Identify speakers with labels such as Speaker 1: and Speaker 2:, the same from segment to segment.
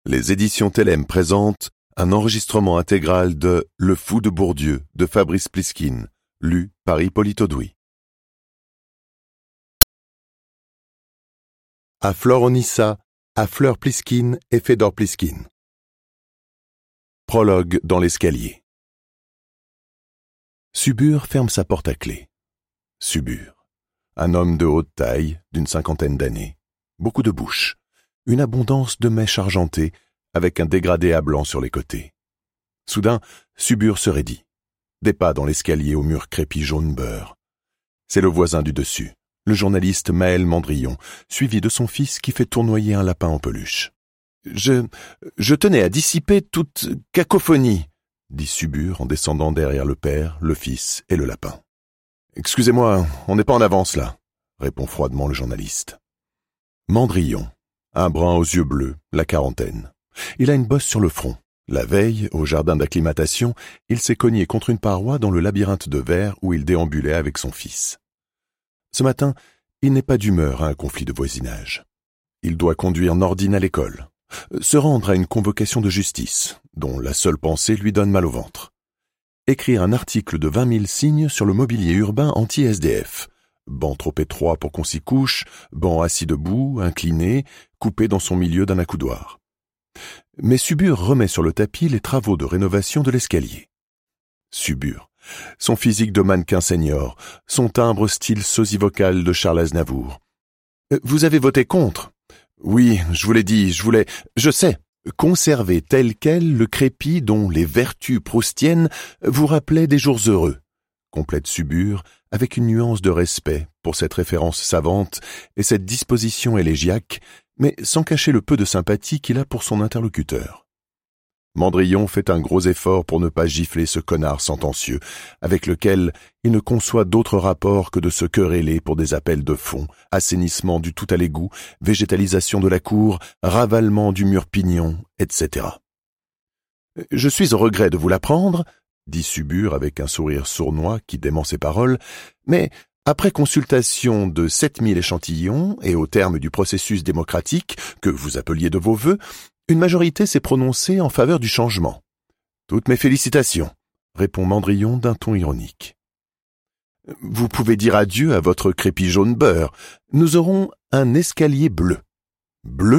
Speaker 1: Les éditions Télème présentent un enregistrement intégral de Le Fou de Bourdieu de Fabrice Pliskin, lu par Hippolyte Audouy. À Flore Onissa, à Fleur Pliskin et Fédor Pliskin. Prologue dans l'escalier. Subur ferme sa porte à clé. Subur, un homme de haute taille, d'une 50aine d'années, beaucoup de bouche, une abondance de mèches argentées avec un dégradé à blanc sur les côtés. Soudain, Subur se raidit. Des pas dans l'escalier au mur crépi jaune beurre. C'est le voisin du dessus, le journaliste Maël Mandrillon, suivi de son fils qui fait tournoyer un lapin en peluche. Je tenais à dissiper toute cacophonie, dit Subur en descendant derrière le père, le fils et le lapin. Excusez-moi, on n'est pas en avance là, répond froidement le journaliste. Mandrillon, un brun aux yeux bleus, la quarantaine. Il a une bosse sur le front. La veille, au jardin d'acclimatation, il s'est cogné contre une paroi dans le labyrinthe de verre où il déambulait avec son fils. Ce matin, il n'est pas d'humeur à un conflit de voisinage. Il doit conduire Nordine à l'école, se rendre à une convocation de justice, dont la seule pensée lui donne mal au ventre. Écrire un article de 20 000 signes sur le mobilier urbain anti-SDF. Banc trop étroit pour qu'on s'y couche, banc assis debout, incliné, coupé dans son milieu d'un accoudoir. Mais Subur remet sur le tapis les travaux de rénovation de l'escalier. Subur, son physique de mannequin senior, son timbre style sosie vocal de Charles Aznavour. Vous avez voté contre? Oui, je vous l'ai dit, je sais. Conserver tel quel le crépi dont les vertus proustiennes vous rappelaient des jours heureux, complète Subur, avec une nuance de respect pour cette référence savante et cette disposition élégiaque, mais sans cacher le peu de sympathie qu'il a pour son interlocuteur. Mandrillon fait un gros effort pour ne pas gifler ce connard sentencieux, avec lequel il ne conçoit d'autre rapport que de se quereller pour des appels de fond, assainissement du tout à l'égout, végétalisation de la cour, ravalement du mur pignon, etc. « Je suis au regret de vous l'apprendre », dit Subur avec un sourire sournois qui dément ses paroles, « mais après consultation de 7000 échantillons et au terme du processus démocratique que vous appeliez de vos vœux, une majorité s'est prononcée en faveur du changement. »« Toutes mes félicitations », répond Mandrillon d'un ton ironique. « Vous pouvez dire adieu à votre crépi jaune beurre. Nous aurons un escalier bleu. »« Bleu »,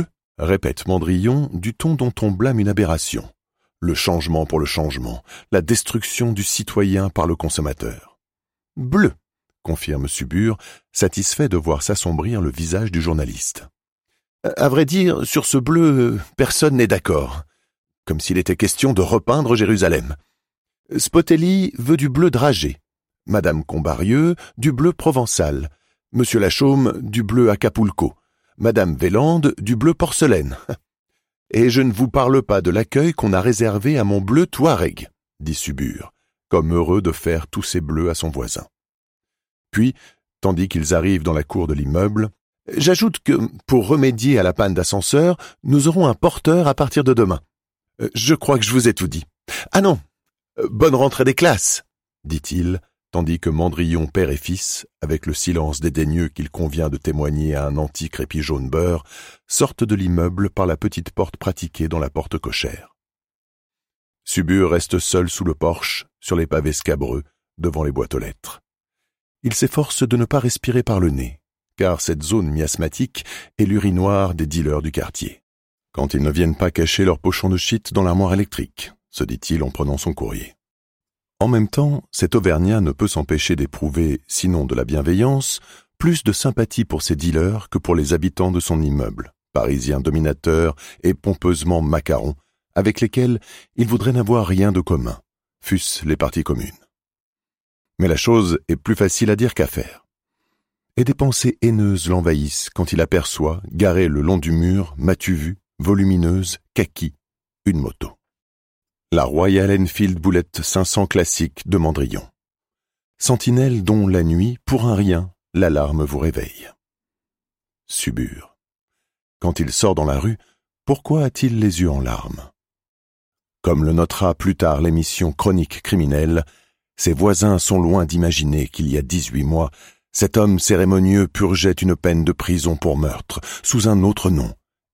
Speaker 1: répète Mandrillon du ton dont on blâme une aberration. Le changement pour le changement, la destruction du citoyen par le consommateur. « Bleu », confirme Subur, satisfait de voir s'assombrir le visage du journaliste. À vrai dire, sur ce bleu, personne n'est d'accord. Comme s'il était question de repeindre Jérusalem. Spotelli veut du bleu dragé. Madame Combarieux, du bleu provençal. Monsieur Lachaume, du bleu Acapulco. Madame Vélande, du bleu porcelaine. Et je ne vous parle pas de l'accueil qu'on a réservé à mon bleu Touareg, dit Subur, comme heureux de faire tous ces bleus à son voisin. Puis, tandis qu'ils arrivent dans la cour de l'immeuble, j'ajoute que, pour remédier à la panne d'ascenseur, nous aurons un porteur à partir de demain. Je crois que je vous ai tout dit. Ah non, bonne rentrée des classes, dit-il, tandis que Mandrillon père et fils, avec le silence dédaigneux qu'il convient de témoigner à un anti-crépi jaune beurre, sortent de l'immeuble par la petite porte pratiquée dans la porte cochère. Subur reste seul sous le porche, sur les pavés scabreux, devant les boîtes aux lettres. Il s'efforce de ne pas respirer par le nez, car cette zone miasmatique est l'urinoir des dealers du quartier. Quand ils ne viennent pas cacher leur pochon de shit dans l'armoire électrique, se dit-il en prenant son courrier. En même temps, cet Auvergnat ne peut s'empêcher d'éprouver, sinon de la bienveillance, plus de sympathie pour ses dealers que pour les habitants de son immeuble, parisiens dominateurs et pompeusement macarons, avec lesquels il voudrait n'avoir rien de commun, fût-ce les partis communes. Mais la chose est plus facile à dire qu'à faire. Et des pensées haineuses l'envahissent quand il aperçoit, garée le long du mur, m'as-tu vu, volumineuse, kaki, une moto. La Royal Enfield Boulette 500 classique de Mandrillon. Sentinelle dont la nuit, pour un rien, l'alarme vous réveille. Subur. Quand il sort dans la rue, pourquoi a-t-il les yeux en larmes? Comme le notera plus tard l'émission Chronique criminelle, ses voisins sont loin d'imaginer qu'il y a 18 mois, cet homme cérémonieux purgeait une peine de prison pour meurtre, sous un autre nom,